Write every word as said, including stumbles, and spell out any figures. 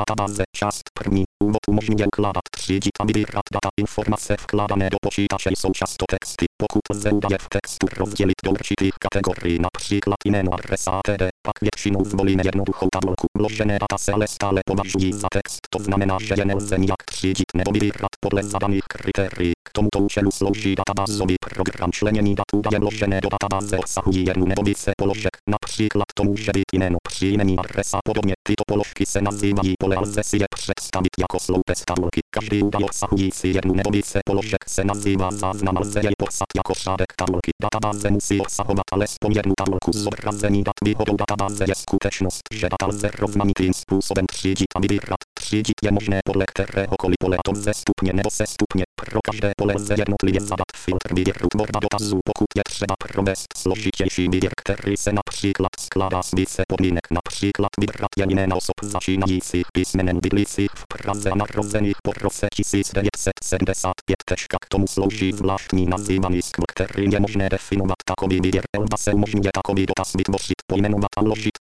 databáze, část první, úvod umožňuje ukládat, třídit a vybírat data. Informace vkládané do počítače jsou často texty. Pokud lze údaje v textu rozdělit do určitých kategorií, například jméno, adresa atd., pak většinou zvolíme jednoduchou tabulku. Vložené data se ale stále považují za text, to znamená, že je nelze nijak třídit nebo vybírat podle zadaných kritérií. K tomuto účelu slouží databázový program členění dat. Údaje vložené do databáze obsahují jednu nebo více položek, například to může být jméno, příjmení, adresa a podobně. Tyto položky se nazývají pole a lze si je představit jako sloupec tabulky. Každý údaj obsahující jednu nebo více položek se nazývá záznam a lze jej popsat jako řádek tabulky. Databáze musí obsahovat alespoň jednu tabulku zobrazení dat. Výhodou databáze je skutečnost, že data lze rozmanitým způsobem třídit a vybírat. Třídit je možné podle kteréhokoliv pole, a to vzestupně nebo sestupně. Pro každé pole lze jednotlivě zadat filtr výběru, tvorba dotazů, pokud je třeba provést složitější výběr, který se například skládá z více podmínek, například vybrat jen jména osob začínajících písmenem bydlících v Praze a narozených po roce tisíc devět set sedmdesát pět. K tomu slouží zvláštní nazývaný skv, kterým je možné definovat takový výběr. Elba se umožňuje takový dotaz vytvořit, pojmenovat a uložit.